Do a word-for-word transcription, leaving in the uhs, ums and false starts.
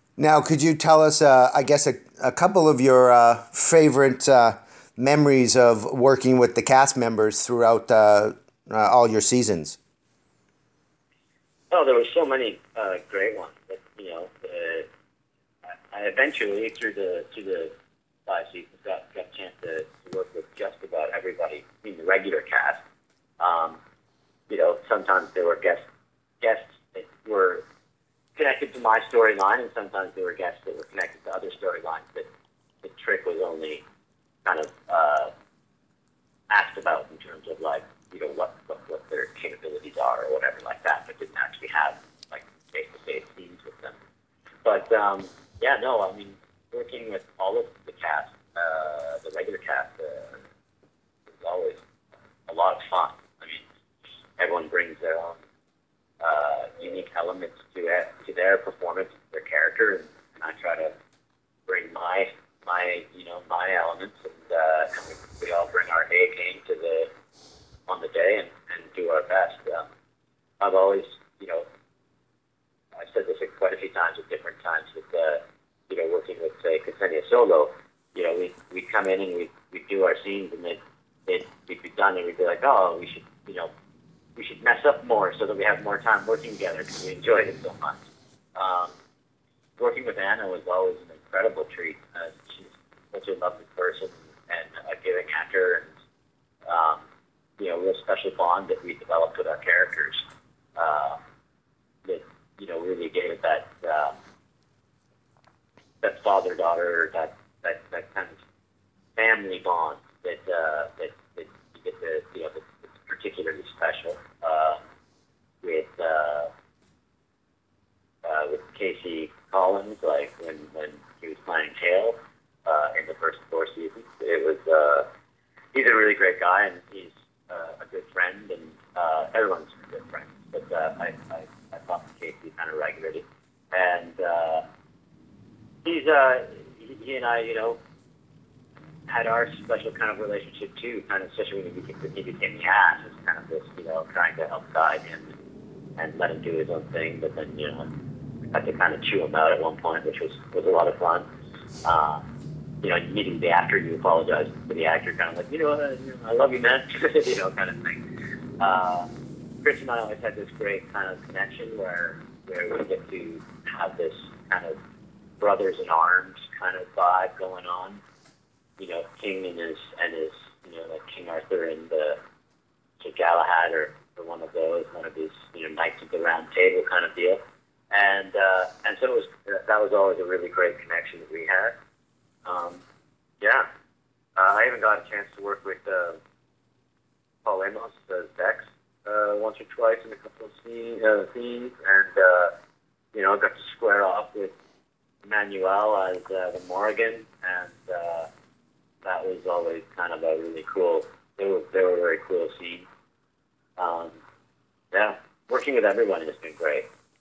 Now, could you tell us, uh, I guess, a, a couple of your uh, favorite uh, memories of working with the cast members throughout uh, uh, all your seasons? Oh, there were so many uh, great ones. But, you know, uh, I eventually through the through the five seasons got got a chance to, to work with just about everybody in the regular cast. Um, you know, sometimes there were guests guests that were connected to my storyline, and sometimes there were guests that were connected to other storylines that the trick was only kind of uh, asked about in terms of like you know what, what what their capabilities are or whatever like that, but didn't actually have like face to face scenes with them. But um, yeah, no, I mean working with all of the cast, uh, the regular cast, uh, is always a lot of fun. I mean, everyone brings their own uh, unique elements to it, to their performance, their character, and, and I try to bring my my you know my elements, and, uh, and we, we all bring our A game to the on the day and, and do our best. Um, I've always you know I've said this quite a few times at different times with uh, you know working with say Ksenia Solo. You know we we come in and we we do our scenes and then it we'd be done and we'd be like, oh, we should you know we should mess up more so that we have more time working together because we enjoyed it so much. Um, Working with Anna was always an incredible treat. Uh, she's such a lovely person and a giving actor, and um, you know, a real special bond that we developed with our characters. Uh, that you know really gave it that uh, that father daughter that that that kind of family bond that uh, that, that you get to you know that's, that's particularly special uh, with. Uh, uh, with Casey Collins, like when, when he was playing Hale uh, in the first four seasons. It was uh, he's a really great guy and he's uh, a good friend and uh, everyone's a good friend. But uh, I, I I talk to Casey kind of regularly, and uh, he's uh, he, he and I you know had our special kind of relationship too, kind of especially when he became, when he became the ass, as kind of this you know trying to help guide him and let him do his own thing, but then you know had to kind of chew him out at one point, which was was a lot of fun. Uh, you know, meeting the actor, you apologize to the actor, kind of like, you know, uh, you know I love you, man, you know, kind of thing. Uh, Chris and I always had this great kind of connection where where we get to have this kind of brothers in arms kind of vibe going on. You know, King and his and his you know like King Arthur and the Sir Galahad or, or one of those, one of these you know knights of the round table kind of deal. And uh, and so it was that was always a really great connection that we had. Um, yeah, uh, I even got a chance to work with uh, Paul Amos as Dex uh, once or twice in a couple of scene, uh, scenes, and uh, you know got to square off with Emmanuel as uh, the Morrigan, and uh, that was always kind of a really cool. They were they were very cool scenes. Um, yeah, working with everyone has been great.